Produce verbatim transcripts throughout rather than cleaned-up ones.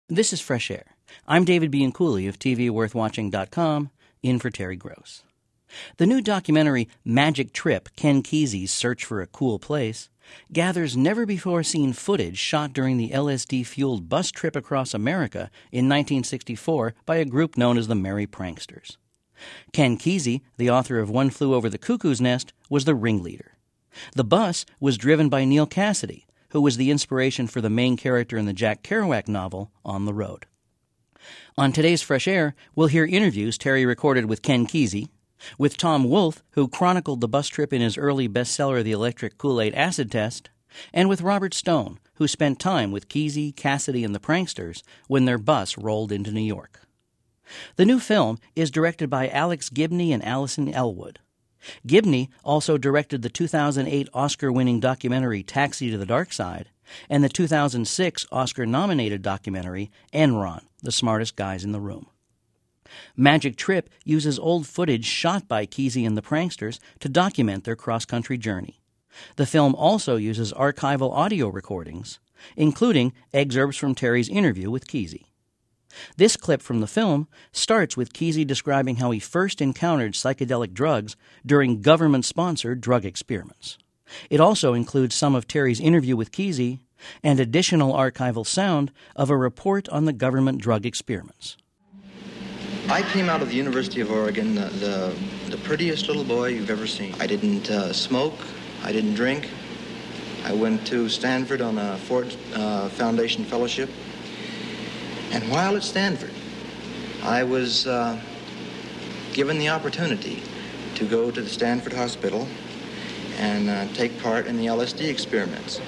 This is Fresh Air. I'm David Bianculli of T V Worth Watching dot com, in for Terry Gross. The new documentary Magic Trip, Ken Kesey's Search for a Cool Place, gathers never-before-seen footage shot during the L S D-fueled bus trip across America in nineteen sixty-four by a group known as the Merry Pranksters. Ken Kesey, the author of One Flew Over the Cuckoo's Nest, was the ringleader. The bus was driven by Neal Cassady, who was the inspiration for the main character in the Jack Kerouac novel, On the Road. On today's Fresh Air, we'll hear interviews Terry recorded with Ken Kesey, with Tom Wolfe, who chronicled the bus trip in his early bestseller The Electric Kool-Aid Acid Test, and with Robert Stone, who spent time with Kesey, Cassady, and the Pranksters when their bus rolled into New York. The new film is directed by Alex Gibney and Allison Elwood. Gibney also directed the two thousand eight Oscar-winning documentary Taxi to the Dark Side and the two thousand six Oscar-nominated documentary Enron, The Smartest Guys in the Room. Magic Trip uses old footage shot by Kesey and the Pranksters to document their cross-country journey. The film also uses archival audio recordings, including excerpts from Terry's interview with Kesey. This clip from the film starts with Kesey describing how he first encountered psychedelic drugs during government-sponsored drug experiments. It also includes some of Terry's interview with Kesey and additional archival sound of a report on the government drug experiments. I came out of the University of Oregon the, the, the prettiest little boy you've ever seen. I didn't uh, smoke. I didn't drink. I went to Stanford on a Ford uh, Foundation fellowship. And while at Stanford, I was uh, given the opportunity to go to the Stanford Hospital and uh, take part in the L S D experiments.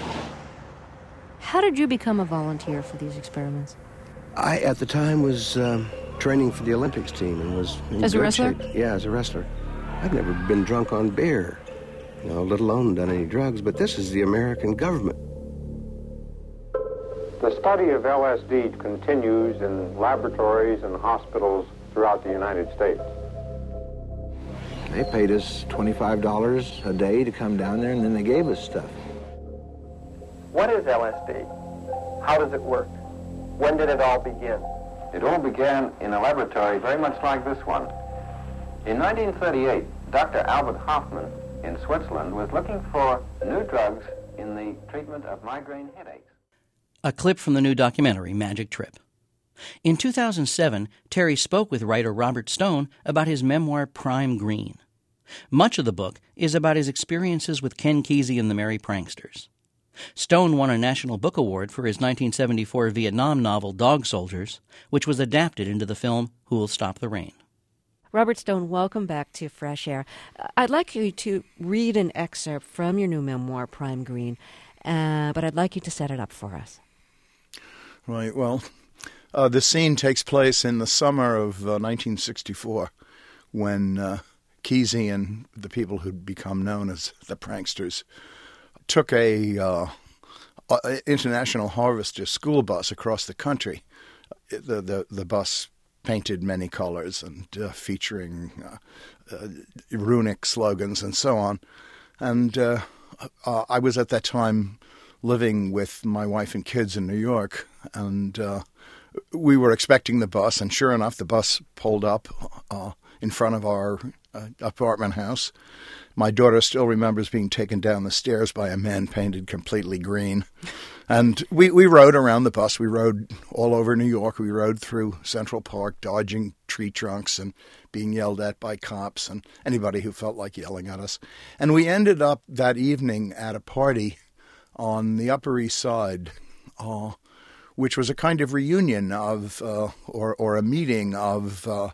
How did you become a volunteer for these experiments? I, at the time, was um, training for the Olympics team and was in As a good wrestler? shape. Yeah, as a wrestler. I've never been drunk on beer, you know, let alone done any drugs, but this is the American government. The study of L S D continues in laboratories and hospitals throughout the United States. They paid us twenty-five dollars a day to come down there, and then they gave us stuff. What is L S D? How does it work? When did it all begin? It all began in a laboratory very much like this one. In nineteen thirty-eight, Doctor Albert Hoffman in Switzerland was looking for new drugs in the treatment of migraine headaches. A clip from the new documentary, Magic Trip. In two thousand seven, Terry spoke with writer Robert Stone about his memoir Prime Green. Much of the book is about his experiences with Ken Kesey and the Merry Pranksters. Stone won a National Book Award for his nineteen seventy-four Vietnam novel Dog Soldiers, which was adapted into the film Who'll Stop the Rain. Robert Stone, welcome back to Fresh Air. I'd like you to read an excerpt from your new memoir, Prime Green, uh, but I'd like you to set it up for us. Right, well, uh, the scene takes place in the summer of uh, nineteen sixty-four when uh, Kesey and the people who'd become known as the Pranksters took a uh, International Harvester school bus across the country. The, the, the bus painted many colors and uh, featuring uh, uh, runic slogans and so on. And uh, uh, I was at that time living with my wife and kids in New York, and uh, we were expecting the bus, and sure enough, the bus pulled up uh, in front of our uh, apartment house. My daughter still remembers being taken down the stairs by a man painted completely green. And we, we rode around the bus. We rode all over New York. We rode through Central Park, dodging tree trunks and being yelled at by cops and anybody who felt like yelling at us. And we ended up that evening at a party on the Upper East Side, uh, which was a kind of reunion of, uh, or, or a meeting of uh,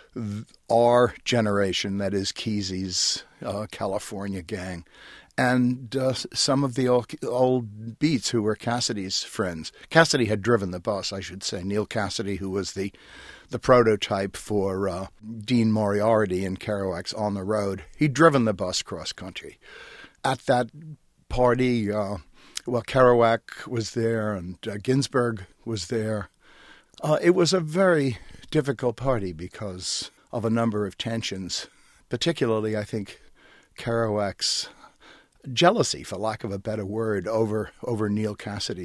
our generation, that is Kesey's uh, California gang, and uh, some of the old, old beats who were Cassady's friends. Cassady had driven the bus, I should say. Neal Cassady, who was the the prototype for uh, Dean Moriarty in Kerouac's On the Road, he'd driven the bus cross-country. At that party, uh, well, Kerouac was there and uh, Ginsberg was there. Uh, it was a very difficult party because of a number of tensions, particularly, I think, Kerouac's jealousy, for lack of a better word, over over Neal Cassady's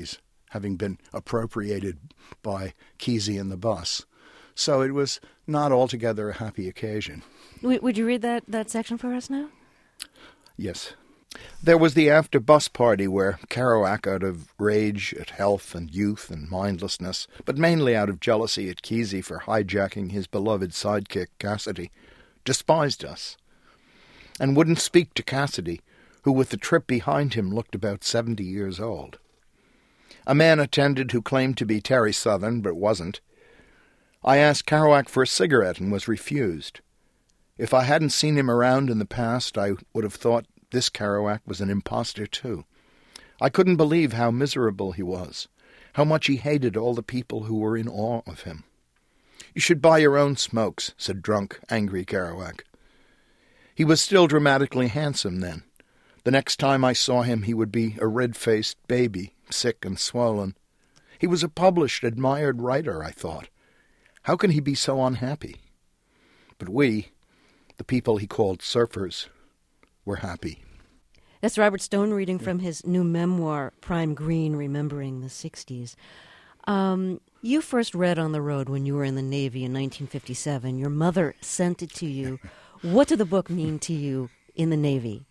having been appropriated by Kesey and the bus. So it was not altogether a happy occasion. Would you read that, that section for us now? Yes. There was the after-bus party where Kerouac, out of rage at health and youth and mindlessness, but mainly out of jealousy at Kesey for hijacking his beloved sidekick Cassidy, despised us, and wouldn't speak to Cassidy, who with the trip behind him looked about seventy years old. A man attended who claimed to be Terry Southern, but wasn't. I asked Kerouac for a cigarette and was refused. If I hadn't seen him around in the past, I would have thought this Kerouac was an impostor too. I couldn't believe how miserable he was, how much he hated all the people who were in awe of him. "You should buy your own smokes," said drunk, angry Kerouac. He was still dramatically handsome then. The next time I saw him, he would be a red-faced baby, sick and swollen. He was a published, admired writer, I thought. How can he be so unhappy? But we, the people he called surfers, were happy. That's Robert Stone reading from his new memoir, Prime Green, Remembering the Sixties. Um, you first read On the Road when you were in the Navy in nineteen fifty-seven. Your mother sent it to you. What did the book mean to you in the Navy?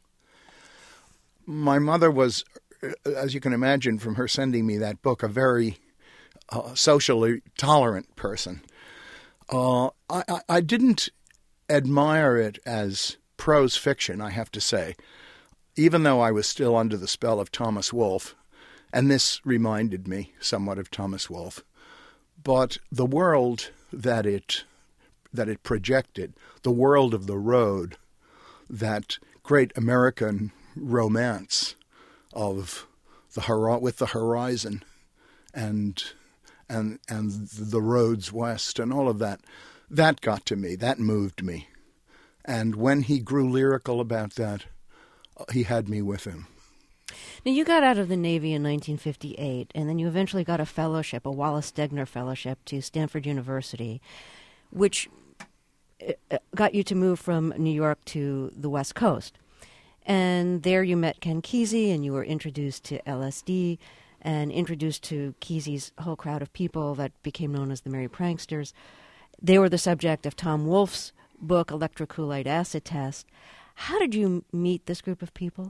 My mother was, as you can imagine from her sending me that book, a very uh, socially tolerant person. Uh, I, I, I didn't admire it as prose fiction, I have to say, even though I was still under the spell of Thomas Wolfe, and this reminded me somewhat of Thomas Wolfe. But the world that it that it projected, the world of the road, that great American romance of the hor- with the horizon and and and the roads west and all of that, that got to me, that moved me. And when he grew lyrical about that, he had me with him. Now, you got out of the Navy in nineteen fifty-eight, and then you eventually got a fellowship, a Wallace Stegner Fellowship to Stanford University, which got you to move from New York to the West Coast. And there you met Ken Kesey, and you were introduced to L S D and introduced to Kesey's whole crowd of people that became known as the Merry Pranksters. They were the subject of Tom Wolfe's book, Electrocoolite Acid Test. How did you meet this group of people?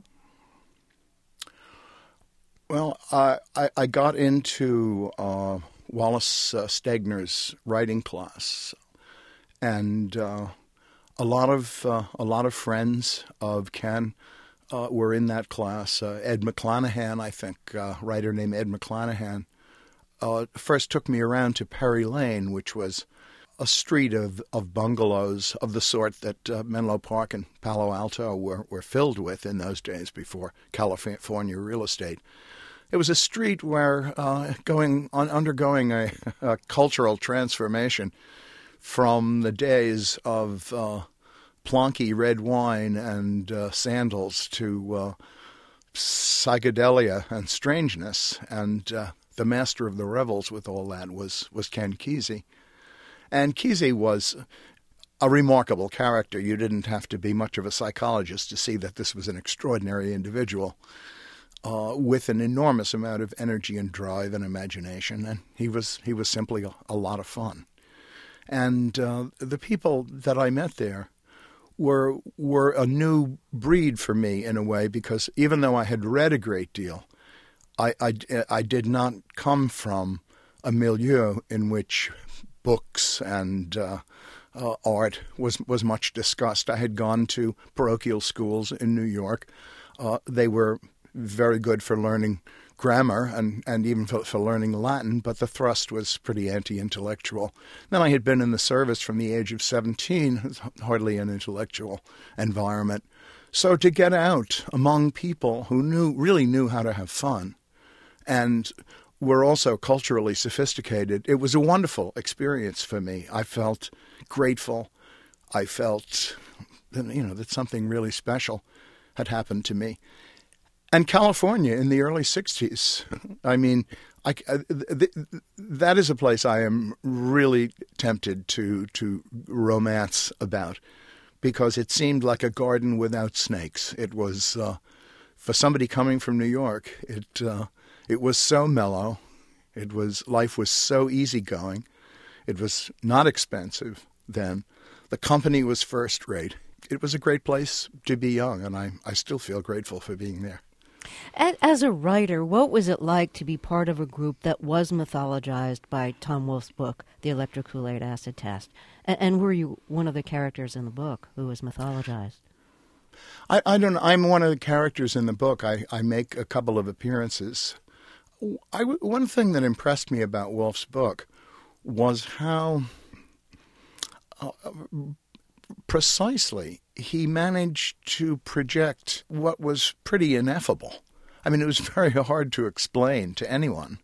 Well, I, I, I got into uh, Wallace uh, Stegner's writing class, and uh, a lot of uh, a lot of friends of Ken uh, were in that class. Uh, Ed McClanahan, I think, uh, a writer named Ed McClanahan, uh, first took me around to Perry Lane, which was a street of, of bungalows of the sort that uh, Menlo Park and Palo Alto were, were filled with in those days before California real estate. It was a street where uh, going on, undergoing a, a cultural transformation from the days of uh, plonky red wine and uh, sandals to uh, psychedelia and strangeness. And uh, the master of the revels with all that was, was Ken Kesey. And Kesey was a remarkable character. You didn't have to be much of a psychologist to see that this was an extraordinary individual uh, with an enormous amount of energy and drive and imagination. And he was he was simply a, a lot of fun. And uh, the people that I met there were were a new breed for me in a way, because even though I had read a great deal, I, I, I did not come from a milieu in which books and uh, uh, art was was much discussed. I had gone to parochial schools in New York. Uh, they were very good for learning grammar and, and even for, for learning Latin, but the thrust was pretty anti-intellectual. Then I had been in the service from the age of seventeen, it was hardly an intellectual environment. So to get out among people who knew really knew how to have fun and were also culturally sophisticated, it was a wonderful experience for me. I felt grateful. I felt, you know, that something really special had happened to me. And California in the early sixties, I mean, I, th- th- that is a place I am really tempted to to romance about, because it seemed like a garden without snakes. It was, uh, for somebody coming from New York, it uh, It was so mellow. It was life was so easygoing. It was not expensive then. The company was first rate. It was a great place to be young, and I, I still feel grateful for being there. As a writer, what was it like to be part of a group that was mythologized by Tom Wolfe's book, The Electric Kool-Aid Acid Test? And, and were you one of the characters in the book who was mythologized? I, I don't know. I'm one of the characters in the book. I, I make a couple of appearances. I, one thing that impressed me about Wolfe's book was how uh, precisely he managed to project what was pretty ineffable. I mean, it was very hard to explain to anyone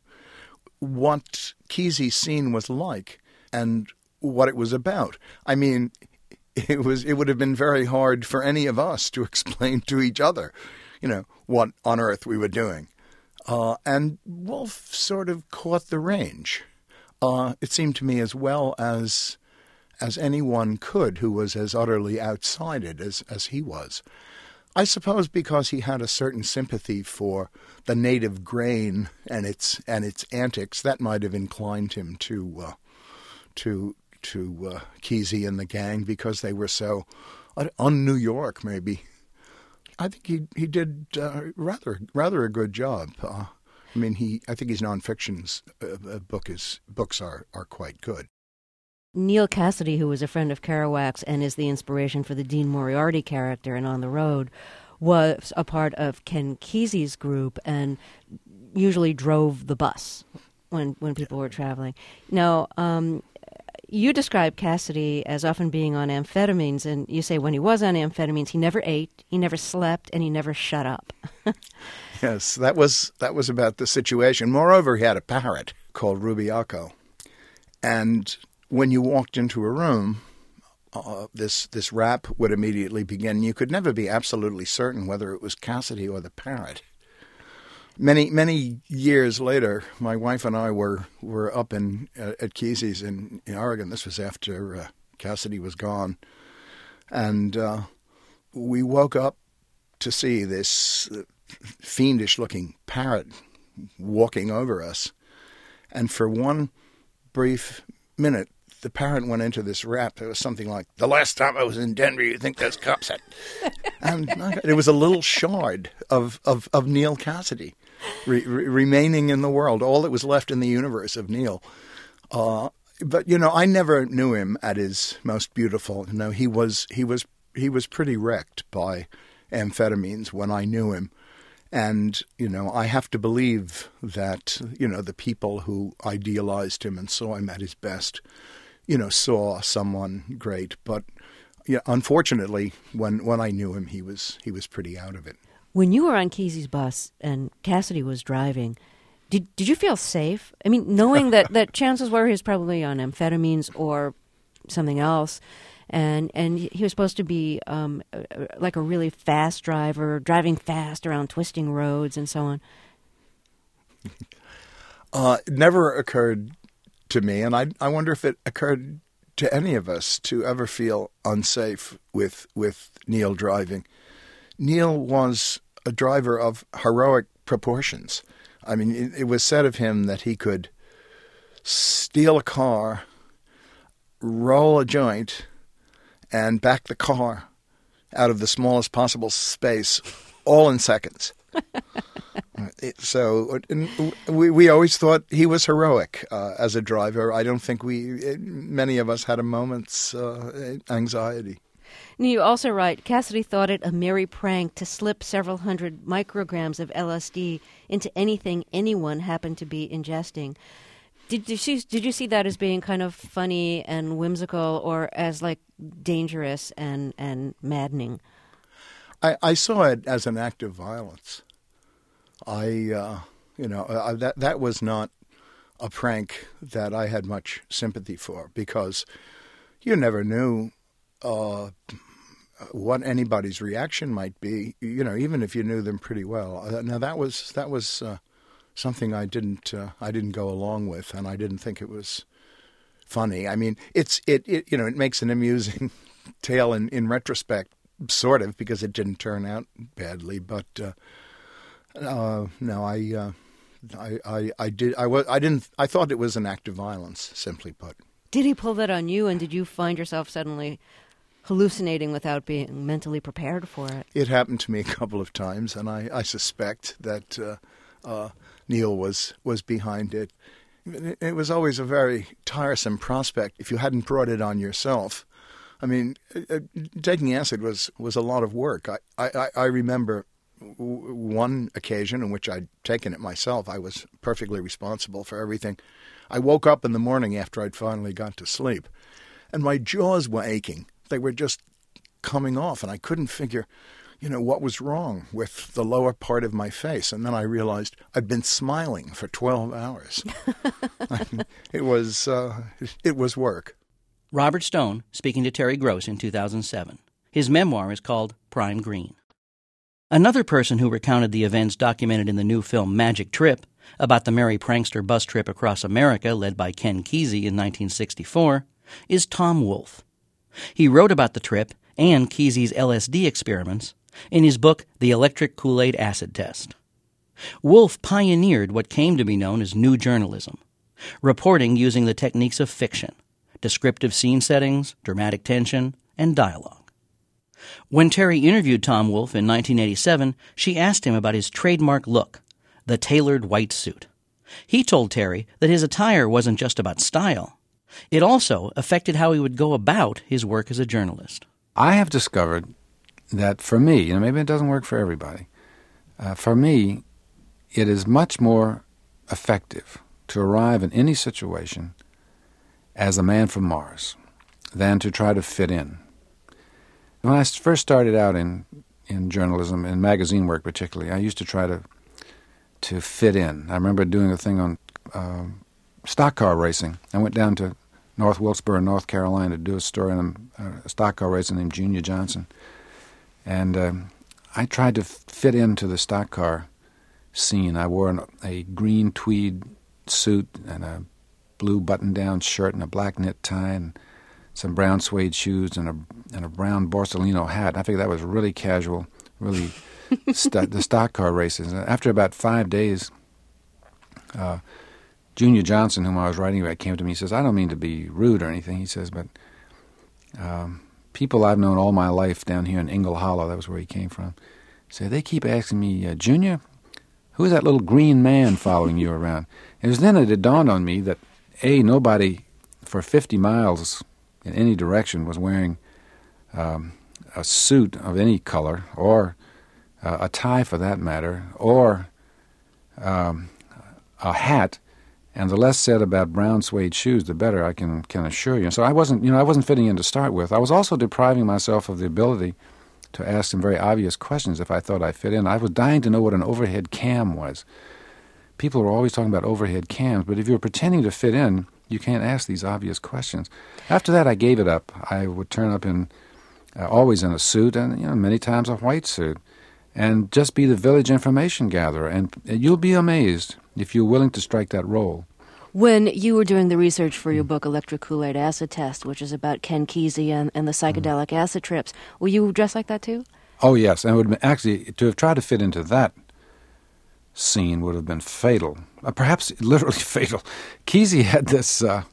what Kesey's scene was like and what it was about. I mean, it was it would have been very hard for any of us to explain to each other, you know, what on earth we were doing. Uh, and Wolfe sort of caught the range. Uh, it seemed to me as well as as anyone could who was as utterly outside it as, as he was. I suppose because he had a certain sympathy for the native grain and its and its antics, that might have inclined him to uh, to to uh, Kesey and the gang because they were so uh, un-New York. Maybe I think he he did uh, rather rather a good job. Uh, I mean, he I think his nonfiction's uh, book is books are are quite good. Neal Cassady, who was a friend of Kerouac's and is the inspiration for the Dean Moriarty character in On the Road, was a part of Ken Kesey's group and usually drove the bus when when people were traveling. Now, um, you describe Cassady as often being on amphetamines, and you say when he was on amphetamines, he never ate, he never slept, and he never shut up. Yes, that was that was about the situation. Moreover, he had a parrot called Rubiaco, and when you walked into a room, uh, this this rap would immediately begin. You could never be absolutely certain whether it was Cassady or the parrot. Many many years later, my wife and I were were up in uh, at Kesey's in, in Oregon. This was after uh, Cassady was gone, and uh, we woke up to see this fiendish-looking parrot walking over us, and for one brief minute, the parrot went into this rap. It was something like, "The last time I was in Denver, you think those cops had..." And it was a little shard of, of, of Neal Cassady re- re- remaining in the world, all that was left in the universe of Neal. Uh, but, you know, I never knew him at his most beautiful. You know, he was, he was, he was pretty wrecked by amphetamines when I knew him. And, you know, I have to believe that, you know, the people who idealized him and saw him at his best, you know, saw someone great. But, yeah, unfortunately, when, when I knew him, he was he was pretty out of it. When you were on Kesey's bus and Cassady was driving, did did you feel safe? I mean, knowing that, that chances were he was probably on amphetamines or something else, and and he was supposed to be um, like a really fast driver, driving fast around twisting roads and so on. Uh, it never occurred to me, and I I wonder if it occurred to any of us to ever feel unsafe with with Neal driving. Neal was a driver of heroic proportions. I mean, it, it was said of him that he could steal a car, roll a joint, and back the car out of the smallest possible space, all in seconds. So we we always thought he was heroic uh, as a driver. I don't think we, many of us had a moment's uh, anxiety. You also write, Cassady thought it a merry prank to slip several hundred micrograms of L S D into anything anyone happened to be ingesting. Did you see, did you see that as being kind of funny and whimsical, or as like dangerous and, and maddening? I, I saw it as an act of violence. I, uh, you know, uh, that that was not a prank that I had much sympathy for, because you never knew uh, what anybody's reaction might be. You know, even if you knew them pretty well. Uh, now that was that was uh, something I didn't uh, I didn't go along with, and I didn't think it was funny. I mean, it's it, it you know it makes an amusing tale in, in retrospect, sort of, because it didn't turn out badly, but. Uh, Uh, no, I uh, I, I, I did. I was. I didn't. I thought it was an act of violence, simply put. Did he pull that on you, and did you find yourself suddenly hallucinating without being mentally prepared for it? It happened to me a couple of times, and I, I suspect that uh, uh, Neil was was behind it. it. It was always a very tiresome prospect if you hadn't brought it on yourself. I mean, uh, taking acid was, was a lot of work. I, I, I remember w- one occasion in which I'd taken it myself. I was perfectly responsible for everything. I woke up in the morning after I'd finally got to sleep, and my jaws were aching. They were just coming off, and I couldn't figure, you know, what was wrong with the lower part of my face. And then I realized I'd been smiling for twelve hours. It was uh, it was work. Robert Stone speaking to Terry Gross in two thousand seven. His memoir is called Prime Green. Another person who recounted the events documented in the new film Magic Trip about the merry prankster bus trip across America led by Ken Kesey in nineteen sixty-four is Tom Wolfe. He wrote about the trip and Kesey's L S D experiments in his book The Electric Kool-Aid Acid Test. Wolfe pioneered what came to be known as new journalism, reporting using the techniques of fiction, descriptive scene settings, dramatic tension, and dialogue. When Terry interviewed Tom Wolfe in nineteen eighty-seven, she asked him about his trademark look, the tailored white suit. He told Terry that his attire wasn't just about style. It also affected how he would go about his work as a journalist. I have discovered that for me, and maybe it doesn't work for everybody, uh, for me, it is much more effective to arrive in any situation as a man from Mars than to try to fit in. When I first started out in, in journalism, in magazine work particularly, I used to try to to fit in. I remember doing a thing on uh, stock car racing. I went down to North Wilkesboro, North Carolina, to do a story on a, a stock car racer named Junior Johnson. And uh, I tried to fit into the stock car scene. I wore an, a green tweed suit and a blue button-down shirt and a black knit tie and some brown suede shoes and a and a brown Borsalino hat. I figured that was really casual, really st- the stock car races. And after about five days, uh, Junior Johnson, whom I was writing about, came to me. He says, "I don't mean to be rude or anything," he says, "but um, people I've known all my life down here in Ingle Hollow," that was where he came from, say, "they keep asking me, uh, Junior, who is that little green man following you around?" It was then that it dawned on me that, A, nobody for fifty miles in any direction was wearing um, a suit of any color, or uh, a tie for that matter, or um, a hat. And the less said about brown suede shoes, the better, I can can assure you. So I wasn't, you know, I wasn't fitting in to start with. I was also depriving myself of the ability to ask some very obvious questions if I thought I fit in. I was dying to know what an overhead cam was. People were always talking about overhead cams, but if you're pretending to fit in, you can't ask these obvious questions. After that, I gave it up. I would turn up in, uh, always in a suit, and you know, many times a white suit, and just be the village information gatherer. And you'll be amazed if you're willing to strike that role. When you were doing the research for your book, Electric Kool-Aid Acid Test, which is about Ken Kesey and, and the psychedelic mm. acid trips, were you dressed like that too? Oh, yes. And it would have been, actually, to have tried to fit into that scene would have been fatal, uh, perhaps literally fatal. Kesey had this uh,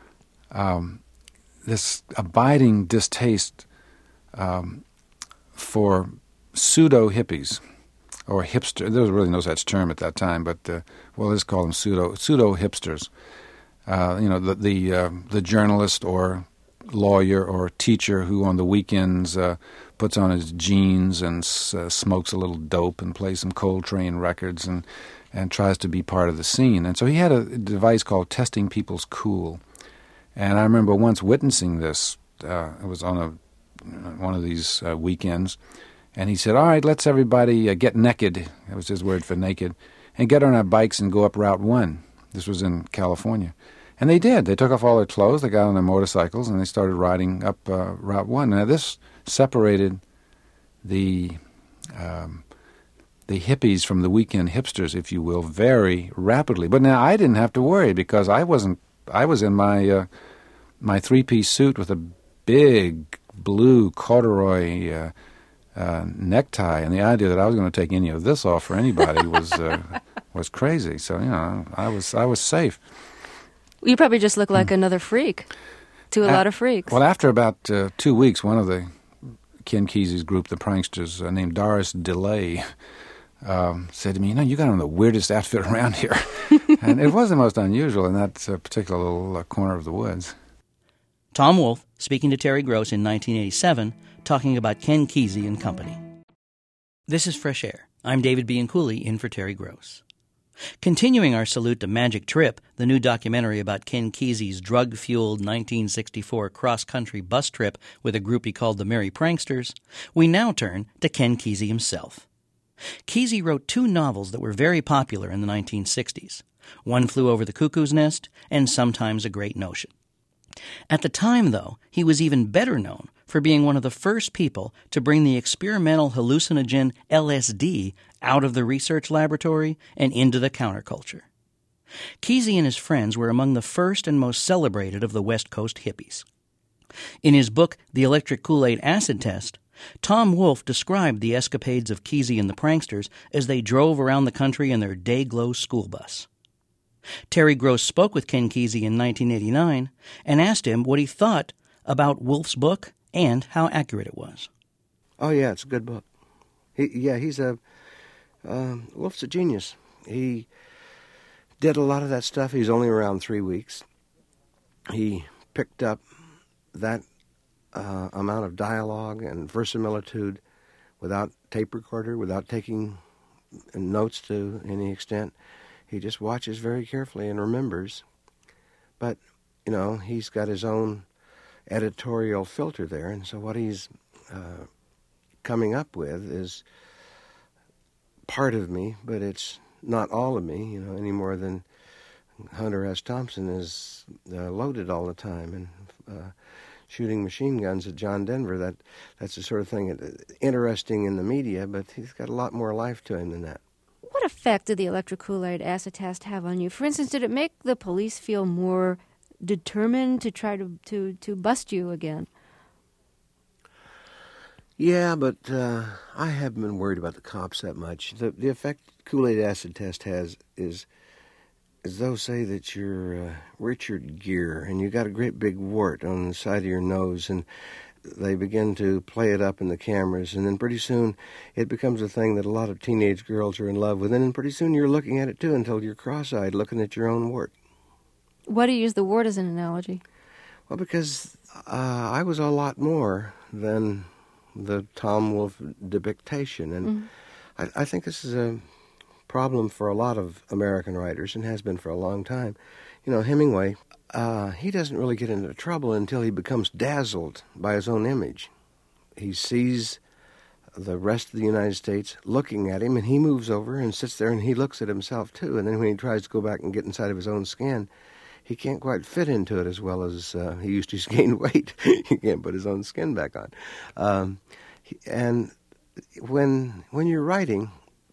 um, this abiding distaste um, for pseudo-hippies, or hipster. There was really no such term at that time, but uh, well, let's call them pseudo pseudo hipsters. Uh, you know, the the, uh, the journalist or lawyer or teacher who on the weekends uh, puts on his jeans and uh, smokes a little dope and plays some Coltrane records and and tries to be part of the scene. And so he had a device called testing people's cool. And I remember once witnessing this. Uh, it was on a one of these uh, weekends. And he said, "All right, let's everybody uh, get naked." That was his word for naked. "And get on our bikes and go up Route one. This was in California. And they did. They took off all their clothes, they got on their motorcycles, and they started riding up uh, Route one. Now, this separated the um, the hippies from the weekend hipsters, if you will, very rapidly. But now I didn't have to worry because I wasn't. I was in my uh, my three-piece suit with a big blue corduroy uh, uh, necktie, and the idea that I was going to take any of this off for anybody was uh, was crazy. So you know, I was I was safe. You probably just look like mm. another freak to a uh, lot of freaks. Well, after about uh, two weeks, one of the Ken Kesey's group, the pranksters, uh, named Doris DeLay, um, said to me, "You know, you got on the weirdest outfit around here," and it was the most unusual in that uh, particular little uh, corner of the woods. Tom Wolfe speaking to Terry Gross in nineteen eighty-seven, talking about Ken Kesey and company. This is Fresh Air. I'm David Bianculli, in for Terry Gross. Continuing our salute to Magic Trip, the new documentary about Ken Kesey's drug-fueled nineteen sixty-four cross-country bus trip with a group he called the Merry Pranksters, we now turn to Ken Kesey himself. Kesey wrote two novels that were very popular in the nineteen sixties, One Flew Over the Cuckoo's Nest and Sometimes a Great Notion. At the time, though, he was even better known for being one of the first people to bring the experimental hallucinogen L S D out of the research laboratory and into the counterculture. Kesey and his friends were among the first and most celebrated of the West Coast hippies. In his book, The Electric Kool-Aid Acid Test, Tom Wolfe described the escapades of Kesey and the pranksters as they drove around the country in their Day-Glow school bus. Terry Gross spoke with Ken Kesey in nineteen eighty-nine and asked him what he thought about Wolfe's book and how accurate it was. Oh, yeah, it's a good book. He, yeah, he's a... Uh, Wolfe's a genius. He did a lot of that stuff. He's only around three weeks. He picked up that uh, amount of dialogue and verisimilitude without tape recorder, without taking notes to any extent. He just watches very carefully and remembers. But, you know, he's got his own editorial filter there, and so what he's uh, coming up with is part of me, but it's not all of me, you know, any more than Hunter S. Thompson is uh, loaded all the time and uh, shooting machine guns at John Denver. That that's the sort of thing that, interesting in the media, but he's got a lot more life to him than that. What effect did the electric Kool-Aid acid test have on you? For instance, did it make the police feel more determined to try to, to, to bust you again? Yeah, but uh, I haven't been worried about the cops that much. The, the effect Kool-Aid acid test has is, as though say that you're uh, Richard Gere and you got a great big wart on the side of your nose, and they begin to play it up in the cameras, and then pretty soon it becomes a thing that a lot of teenage girls are in love with, and then pretty soon you're looking at it too until you're cross-eyed looking at your own wart. Why do you use the wart as an analogy? Well, because uh, I was a lot more than the Tom Wolfe depiction, and mm-hmm. I, I think this is a problem for a lot of American writers and has been for a long time. You know, Hemingway, uh, he doesn't really get into trouble until he becomes dazzled by his own image. He sees the rest of the United States looking at him, and he moves over and sits there and he looks at himself too, and then when he tries to go back and get inside of his own skin, he can't quite fit into it as well as uh, he used to. He's gained weight. He can't put his own skin back on. Um, and when when you're writing,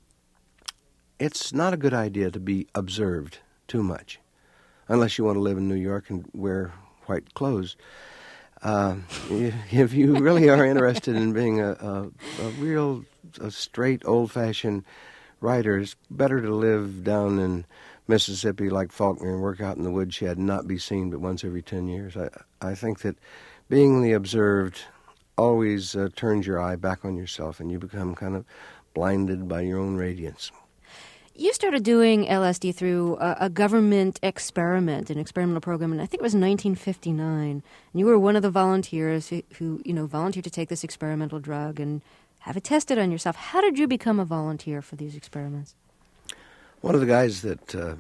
it's not a good idea to be observed too much, unless you want to live in New York and wear white clothes. Uh, if you really are interested in being a, a, a real, a straight, old-fashioned writer, it's better to live down in Mississippi like Faulkner and work out in the woodshed and not be seen but once every ten years. I, I think that being the observed always uh, turns your eye back on yourself and you become kind of blinded by your own radiance. You started doing L S D through a, a government experiment, an experimental program, and I think it was nineteen fifty-nine. And you were one of the volunteers who, who, you know, volunteered to take this experimental drug and have it tested on yourself. How did you become a volunteer for these experiments? One of the guys that uh,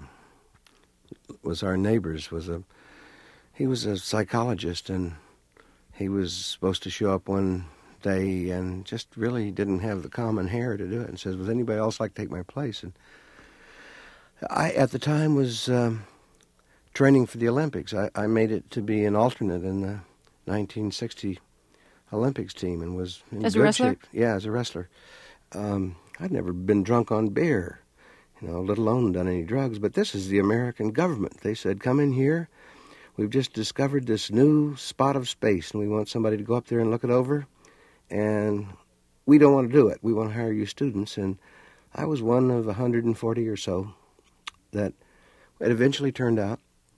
was our neighbors was a, he was a psychologist, and he was supposed to show up one day and just really didn't have the common hair to do it, and says, would anybody else like to take my place? And I, at the time, was um, training for the Olympics. I, I made it to be an alternate in the nineteen sixty Olympics team and was in as good a wrestler? shape. Yeah, as a wrestler. Um, I'd never been drunk on beer, you know, let alone done any drugs, but this is the American government. They said, come in here. We've just discovered this new spot of space, and we want somebody to go up there and look it over. And we don't want to do it. We want to hire you students. And I was one of one hundred forty or so that it eventually turned out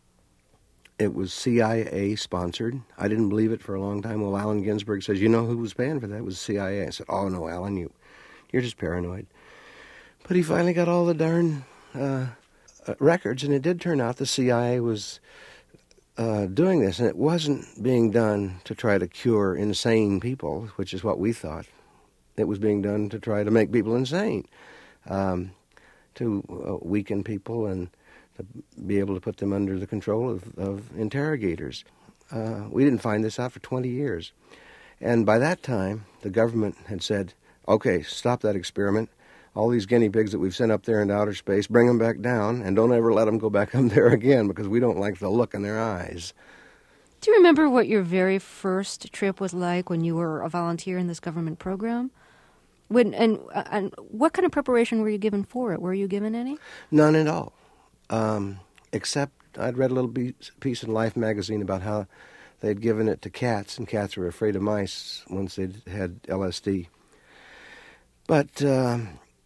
it was C I A sponsored. I didn't believe it for a long time. Well, Allen Ginsberg says, you know who was paying for that? It was C I A. I said, oh, no, Allen, you, you're just paranoid. But he finally got all the darn uh, uh, records, and it did turn out the C I A was uh, doing this, and it wasn't being done to try to cure insane people, which is what we thought. It was being done to try to make people insane, um, to uh, weaken people and to be able to put them under the control of, of interrogators. Uh, we didn't find this out for twenty years. And by that time, the government had said, okay, stop that experiment. All these guinea pigs that we've sent up there into outer space, bring them back down, and don't ever let them go back up there again because we don't like the look in their eyes. Do you remember what your very first trip was like when you were a volunteer in this government program? When and, uh, and what kind of preparation were you given for it? Were you given any? None at all. Um, except I'd read a little piece in Life magazine about how they'd given it to cats, and cats were afraid of mice once they'd had L S D. But uh,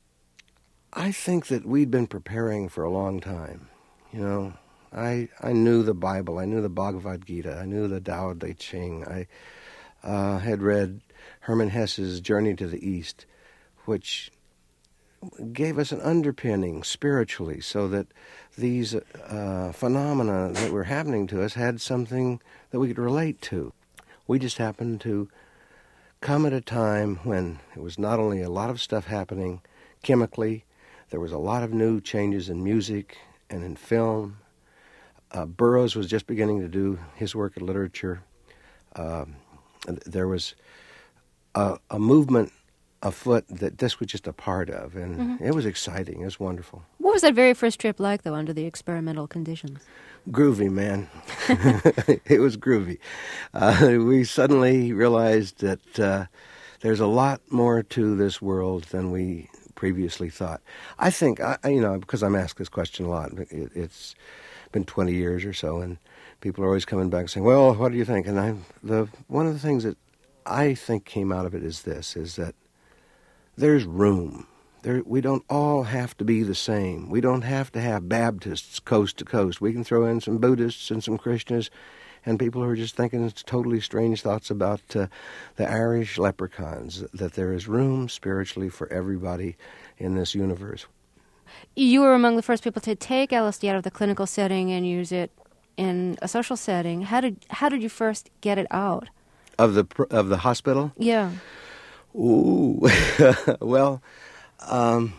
I think that we'd been preparing for a long time. You know, I I knew the Bible, I knew the Bhagavad Gita, I knew the Tao Te Ching. I uh, had read Hermann Hesse's Journey to the East, which gave us an underpinning spiritually so that these uh, phenomena that were happening to us had something that we could relate to. We just happened to come at a time when it was not only a lot of stuff happening chemically, there was a lot of new changes in music and in film. Uh, Burroughs was just beginning to do his work in literature. Uh, there was a, a movement afoot that this was just a part of, and mm-hmm. it was exciting. It was wonderful. What was that very first trip like, though, under the experimental conditions? Groovy, man. It was groovy. Uh, we suddenly realized that uh, there's a lot more to this world than we previously thought. I think, I, you know, because I'm asked this question a lot, it, it's been twenty years or so, and people are always coming back saying, well, what do you think? And I, the one of the things that I think came out of it is this, is that there's room. There, we don't all have to be the same. We don't have to have Baptists coast to coast. We can throw in some Buddhists and some Krishnas and people who are just thinking totally strange thoughts about uh, the Irish leprechauns, that there is room spiritually for everybody in this universe. You were among the first people to take L S D out of the clinical setting and use it in a social setting. How did how did you first get it out? Of the of the hospital? Yeah. Ooh, well, um,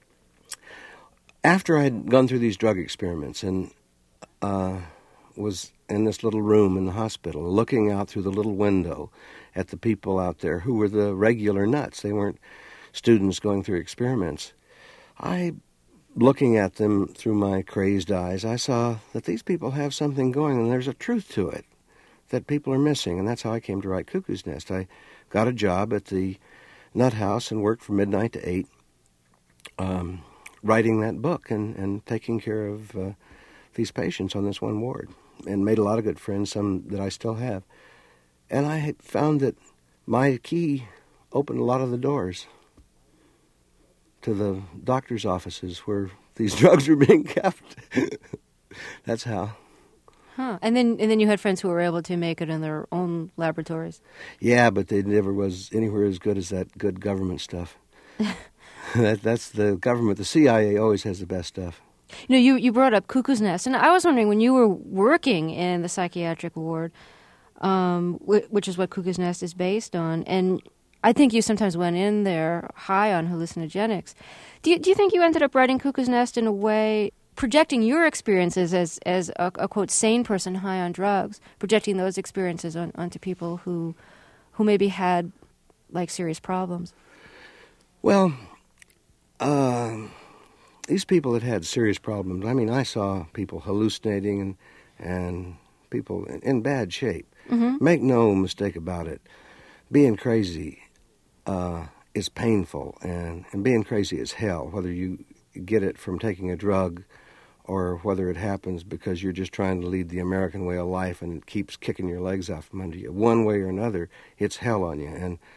after I'd gone through these drug experiments and uh, was in this little room in the hospital, looking out through the little window at the people out there who were the regular nuts. They weren't students going through experiments. I, looking at them through my crazed eyes, I saw that these people have something going, and there's a truth to it that people are missing, and that's how I came to write Cuckoo's Nest. I got a job at the Nut House and worked from midnight to eight, um, writing that book and, and taking care of uh, these patients on this one ward, and made a lot of good friends, some that I still have. And I found that my key opened a lot of the doors to the doctor's offices where these drugs were being kept. That's how. Huh. And then and then you had friends who were able to make it in their own laboratories. Yeah, but they never was anywhere as good as that good government stuff. that That's the government. The C I A always has the best stuff. You know, you, you brought up Cuckoo's Nest, and I was wondering, when you were working in the psychiatric ward, um, which is what Cuckoo's Nest is based on, and I think you sometimes went in there high on hallucinogenics. Do you, do you think you ended up writing Cuckoo's Nest in a way, projecting your experiences as, as a, a, quote, sane person high on drugs, projecting those experiences on, onto people who who maybe had, like, serious problems? Well, uh, these people that had serious problems, I mean, I saw people hallucinating and, and people in, in bad shape. Mm-hmm. Make no mistake about it. Being crazy uh, is painful, and, and being crazy is hell, whether you get it from taking a drug or whether it happens because you're just trying to lead the American way of life and it keeps kicking your legs out from under you. One way or another, it's hell on you. And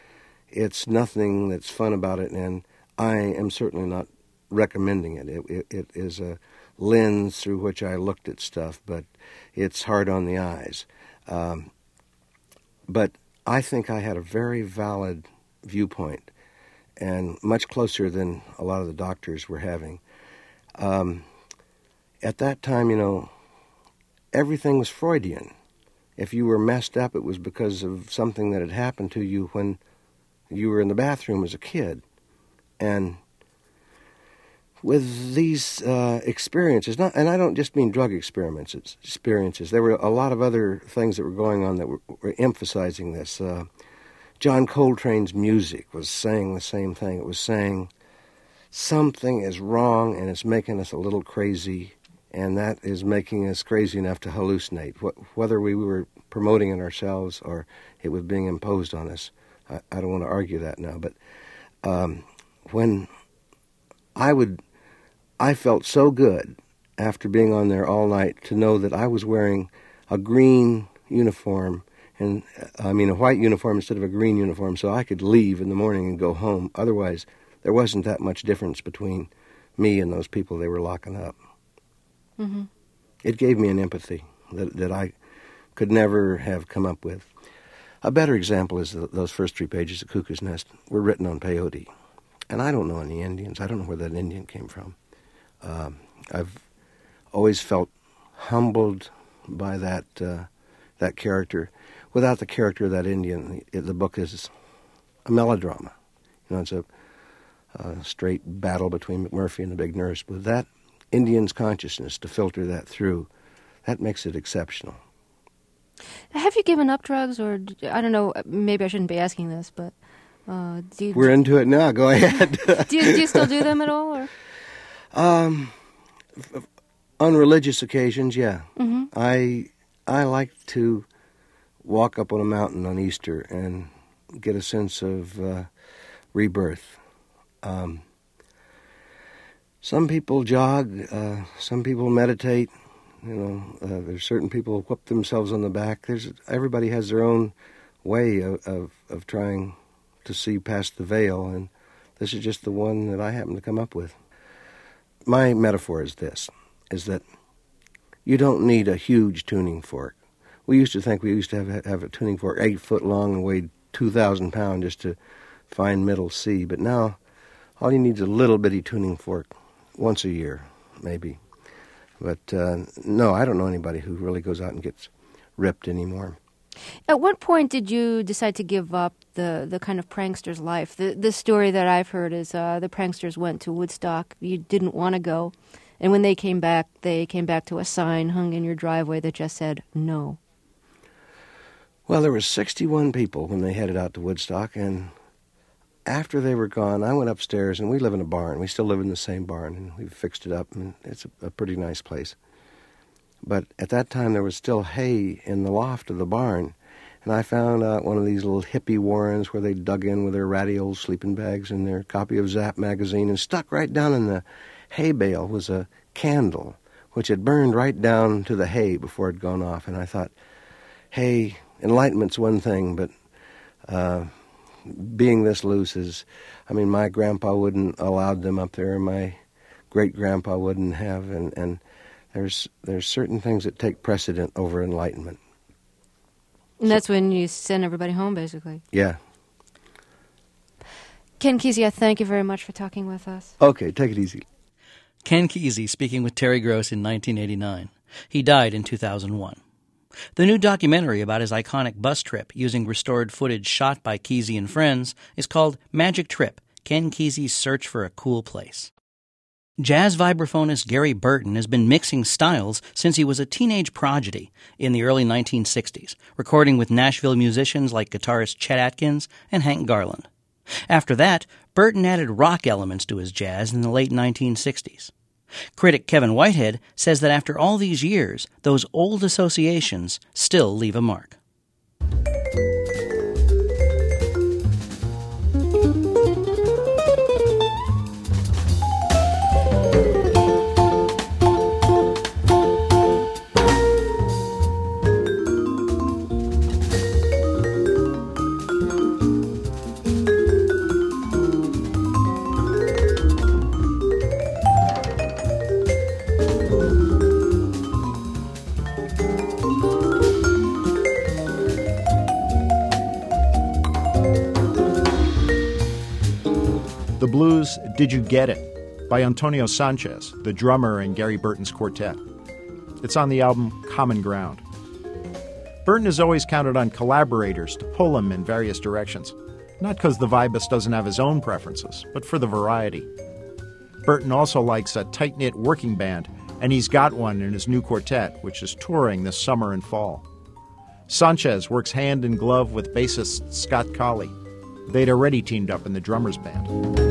it's nothing that's fun about it, and I am certainly not recommending it. It, it, it is a lens through which I looked at stuff, but it's hard on the eyes. Um, but I think I had a very valid viewpoint, and much closer than a lot of the doctors were having. Um, at that time, you know, everything was Freudian. If you were messed up, it was because of something that had happened to you when you were in the bathroom as a kid. And with these uh, experiences, not, and I don't just mean drug experiments, it's experiences. There were a lot of other things that were going on that were, were emphasizing this. Uh, John Coltrane's music was saying the same thing. It was saying something is wrong and it's making us a little crazy, and that is making us crazy enough to hallucinate. Wh- whether we were promoting it ourselves or it was being imposed on us, I, I don't want to argue that now. But um, when I would... I felt so good after being on there all night to know that I was wearing a green uniform, and I mean a white uniform instead of a green uniform, so I could leave in the morning and go home. Otherwise, there wasn't that much difference between me and those people they were locking up. Mm-hmm. It gave me an empathy that, that I could never have come up with. A better example is that those first three pages of Cuckoo's Nest were written on peyote. And I don't know any Indians. I don't know where that Indian came from. Um, I've always felt humbled by that uh, that character. Without the character of that Indian, the, the book is a melodrama. You know, it's a, a straight battle between McMurphy and the big nurse. With that Indian's consciousness to filter that through, that makes it exceptional. Have you given up drugs, or I don't know? Maybe I shouldn't be asking this, but uh, do you, we're into it now. Go ahead. do, you, do you still do them at all, or? Um, on religious occasions, yeah. Mm-hmm. I I like to walk up on a mountain on Easter and get a sense of uh, rebirth. Um, some people jog, uh, some people meditate. You know, uh, there's certain people who whoop themselves on the back. There's everybody has their own way of, of of trying to see past the veil, and this is just the one that I happen to come up with. My metaphor is this, is that you don't need a huge tuning fork. We used to think we used to have, have a tuning fork eight foot long and weighed two thousand pounds just to find middle C, but now all you need is a little bitty tuning fork once a year, maybe. But uh, no, I don't know anybody who really goes out and gets ripped anymore. At what point did you decide to give up the, the kind of prankster's life? The the story that I've heard is uh, the pranksters went to Woodstock. You didn't want to go. And when they came back, they came back to a sign hung in your driveway that just said, no. Well, there were sixty-one people when they headed out to Woodstock, and after they were gone, I went upstairs, and we live in a barn. We still live in the same barn, and we've fixed it up, and it's a, a pretty nice place. But at that time, there was still hay in the loft of the barn, and I found out one of these little hippie warrens where they dug in with their ratty old sleeping bags and their copy of Zap magazine, and stuck right down in the hay bale was a candle, which had burned right down to the hay before it had gone off. And I thought, hey, enlightenment's one thing, but uh, being this loose is, I mean, my grandpa wouldn't allowed them up there, and my great-grandpa wouldn't have, and, and There's there's certain things that take precedent over enlightenment. And that's when you send everybody home, basically. Yeah. Ken Kesey, I thank you very much for talking with us. Okay, take it easy. Ken Kesey speaking with Terry Gross in nineteen eighty-nine. He died in two thousand one. The new documentary about his iconic bus trip using restored footage shot by Kesey and friends is called Magic Trip, Ken Kesey's Search for a Cool Place. Jazz vibraphonist Gary Burton has been mixing styles since he was a teenage prodigy in the early nineteen sixties, recording with Nashville musicians like guitarist Chet Atkins and Hank Garland. After that, Burton added rock elements to his jazz in the late nineteen sixties. Critic Kevin Whitehead says that after all these years, those old associations still leave a mark. The blues Did You Get It by Antonio Sanchez, the drummer in Gary Burton's quartet. It's on the album Common Ground. Burton has always counted on collaborators to pull him in various directions, not because the vibist doesn't have his own preferences, but for the variety. Burton also likes a tight-knit working band, and he's got one in his new quartet, which is touring this summer and fall. Sanchez works hand in glove with bassist Scott Colley. They'd already teamed up in the drummer's band.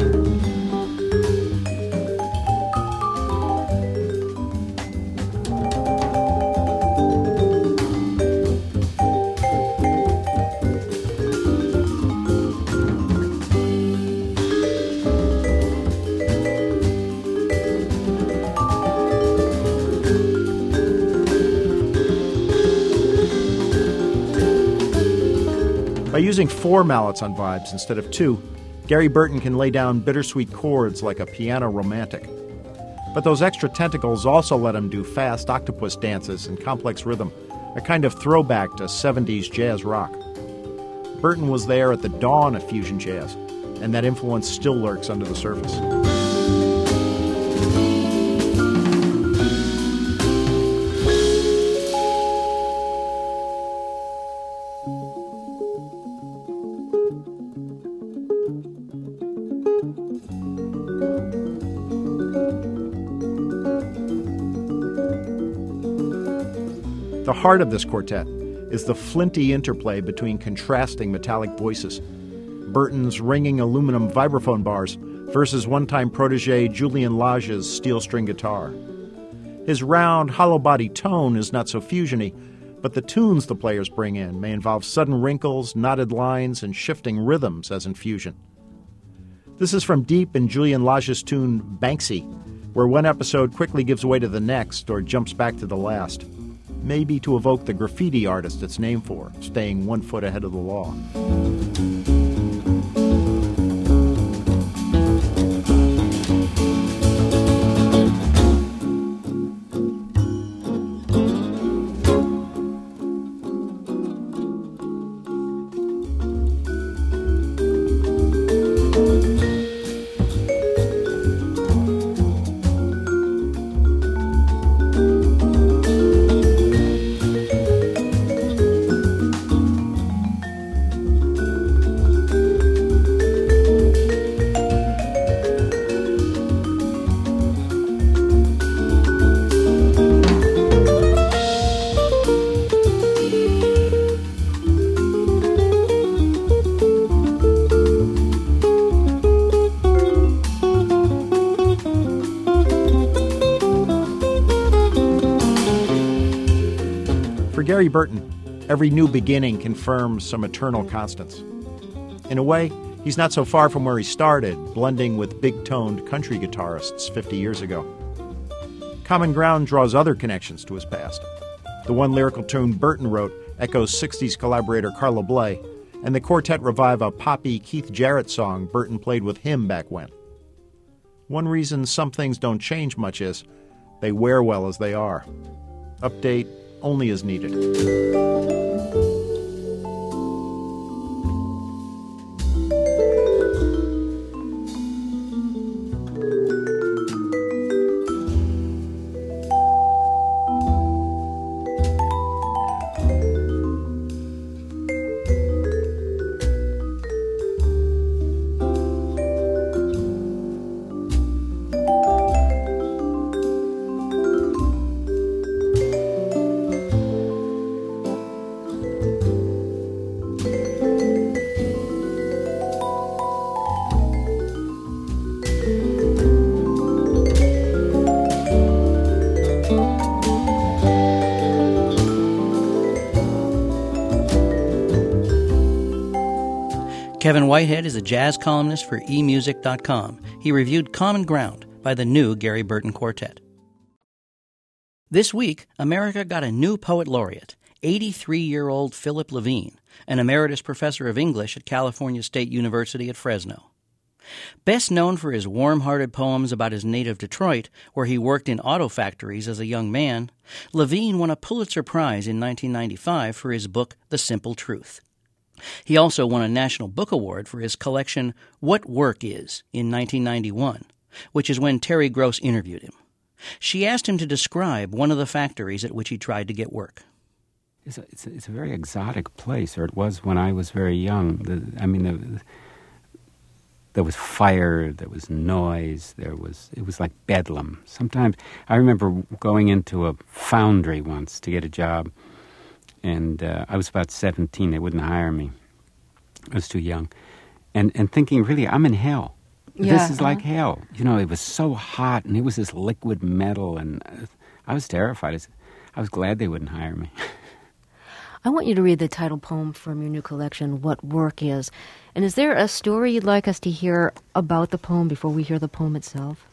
By using four mallets on vibes instead of two, Gary Burton can lay down bittersweet chords like a piano romantic. But those extra tentacles also let him do fast octopus dances and complex rhythm, a kind of throwback to seventies jazz rock. Burton was there at the dawn of fusion jazz, and that influence still lurks under the surface. The heart of this quartet is the flinty interplay between contrasting metallic voices. Burton's ringing aluminum vibraphone bars versus one-time protege Julian Lage's steel string guitar. His round, hollow-body tone is not so fusiony, but the tunes the players bring in may involve sudden wrinkles, knotted lines, and shifting rhythms as in fusion. This is from deep in Julian Lage's tune Banksy, where one episode quickly gives way to the next or jumps back to the last. Maybe to evoke the graffiti artist it's named for, staying one foot ahead of the law. For Gary Burton, every new beginning confirms some eternal constants. In a way, he's not so far from where he started, blending with big-toned country guitarists fifty years ago. Common Ground draws other connections to his past. The one lyrical tune Burton wrote echoes sixties collaborator Carla Bley, and the quartet revive a poppy Keith Jarrett song Burton played with him back when. One reason some things don't change much is they wear well as they are. Update only as needed. Kevin Whitehead is a jazz columnist for e music dot com. He reviewed Common Ground by the new Gary Burton Quartet. This week, America got a new poet laureate, eighty-three-year-old Philip Levine, an emeritus professor of English at California State University at Fresno. Best known for his warm-hearted poems about his native Detroit, where he worked in auto factories as a young man, Levine won a Pulitzer Prize in nineteen ninety-five for his book The Simple Truth. He also won a National Book Award for his collection What Work Is in nineteen ninety-one, which is when Terry Gross interviewed him. She asked him to describe one of the factories at which he tried to get work. It's a, it's a, it's a very exotic place, or it was when I was very young. The, I mean, the, there was fire, there was noise, there was, it was like bedlam. Sometimes, I remember going into a foundry once to get a job, and uh, I was about seventeen, they wouldn't hire me. I was too young. And, and thinking, really, I'm in hell. Yeah, this is uh-huh. like hell. You know, it was so hot, and it was this liquid metal, and uh, I was terrified. I was, I was glad they wouldn't hire me. I want you to read the title poem from your new collection, What Work Is. And is there a story you'd like us to hear about the poem before we hear the poem itself?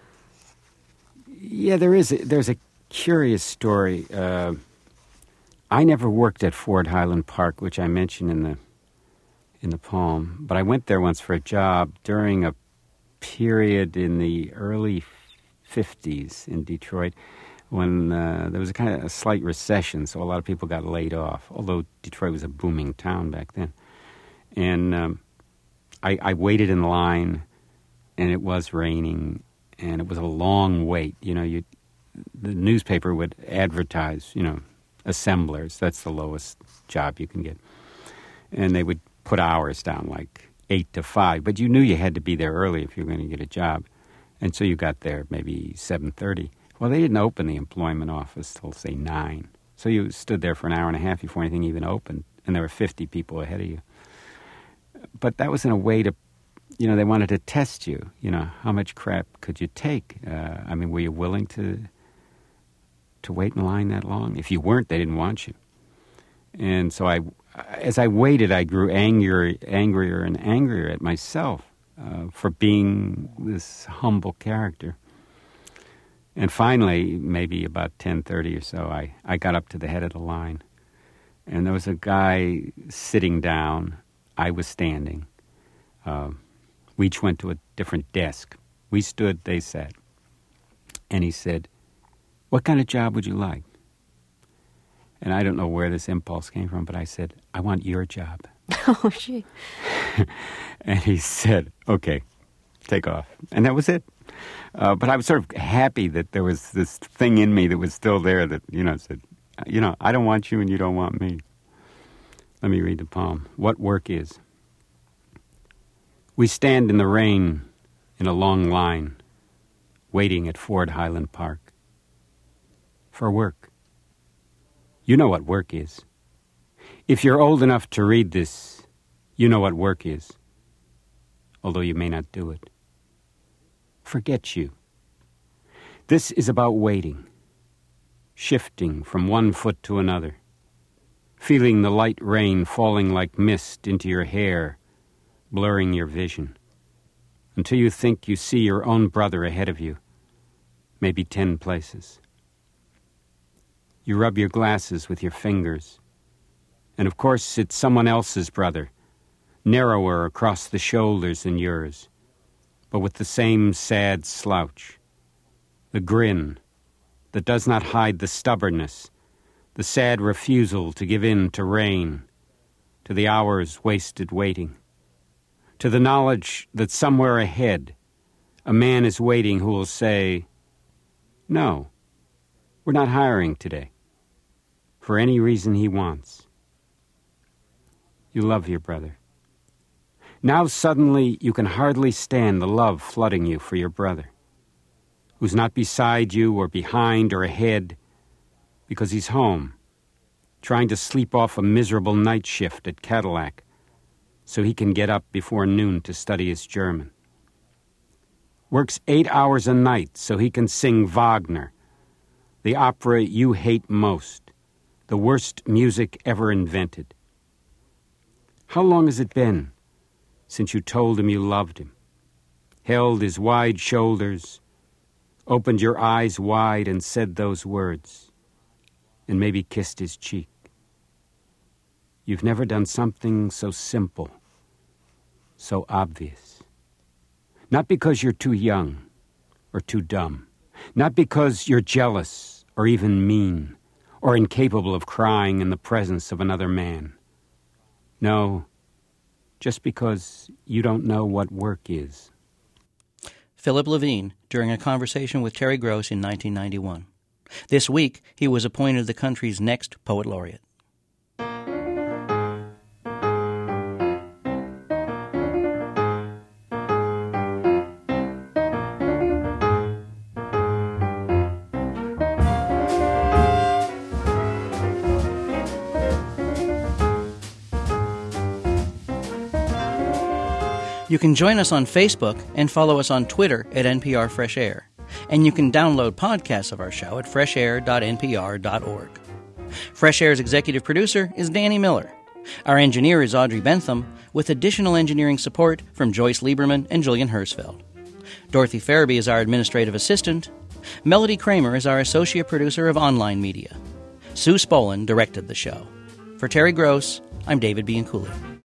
Yeah, there is. A, there's a curious story. Uh, I never worked at Ford Highland Park, which I mentioned in the in the poem, but I went there once for a job during a period in the early fifties in Detroit, when uh, there was a kind of a slight recession, so a lot of people got laid off, although Detroit was a booming town back then. And um, I, I waited in line, and it was raining, and it was a long wait. You know, you, the newspaper would advertise, you know, assemblers. That's the lowest job you can get. And they would put hours down, like eight to five, but you knew you had to be there early if you were going to get a job. And so you got there maybe seven thirty. Well, they didn't open the employment office till, say, nine. So you stood there for an hour and a half before anything even opened, and there were fifty people ahead of you. But that was in a way to, you know, they wanted to test you. You know, how much crap could you take? Uh, I mean, were you willing to to wait in line that long? If you weren't, they didn't want you. And so I, as I waited, I grew angrier, angrier and angrier at myself uh, for being this humble character. And finally, maybe about ten thirty or so, I, I got up to the head of the line. And there was a guy sitting down. I was standing. Uh, we each went to a different desk. We stood, they sat. And he said, "What kind of job would you like?" And I don't know where this impulse came from, but I said, "I want your job." Oh, gee. And he said, "Okay, take off." And that was it. Uh, but I was sort of happy that there was this thing in me that was still there that, you know, said, you know, I don't want you and you don't want me. Let me read the poem. What Work Is. We stand in the rain in a long line, waiting at Ford Highland Park. For work. You know what work is. If you're old enough to read this, you know what work is, although you may not do it. Forget you. This is about waiting, shifting from one foot to another, feeling the light rain falling like mist into your hair, blurring your vision, until you think you see your own brother ahead of you, maybe ten places. You rub your glasses with your fingers, and of course it's someone else's brother, narrower across the shoulders than yours, but with the same sad slouch, the grin that does not hide the stubbornness, the sad refusal to give in to rain, to the hours wasted waiting, to the knowledge that somewhere ahead a man is waiting who will say, "No, we're not hiring today," for any reason he wants. You love your brother. Now suddenly you can hardly stand the love flooding you for your brother, who's not beside you or behind or ahead, because he's home, trying to sleep off a miserable night shift at Cadillac so he can get up before noon to study his German. Works eight hours a night so he can sing Wagner, the opera you hate most, the worst music ever invented. How long has it been since you told him you loved him, held his wide shoulders, opened your eyes wide and said those words, and maybe kissed his cheek? You've never done something so simple, so obvious. Not because you're too young or too dumb, not because you're jealous or even mean or incapable of crying in the presence of another man, No, just because you don't know what work is. Philip Levine, during a conversation with Terry Gross in nineteen ninety-one. This week, he was appointed the country's next poet laureate. You can join us on Facebook and follow us on Twitter at N P R Fresh Air. And you can download podcasts of our show at fresh air dot n p r dot org. Fresh Air's executive producer is Danny Miller. Our engineer is Audrey Bentham, with additional engineering support from Joyce Lieberman and Julian Hersfeld. Dorothy Farabee is our administrative assistant. Melody Kramer is our associate producer of online media. Sue Spolin directed the show. For Terry Gross, I'm David Bianculli.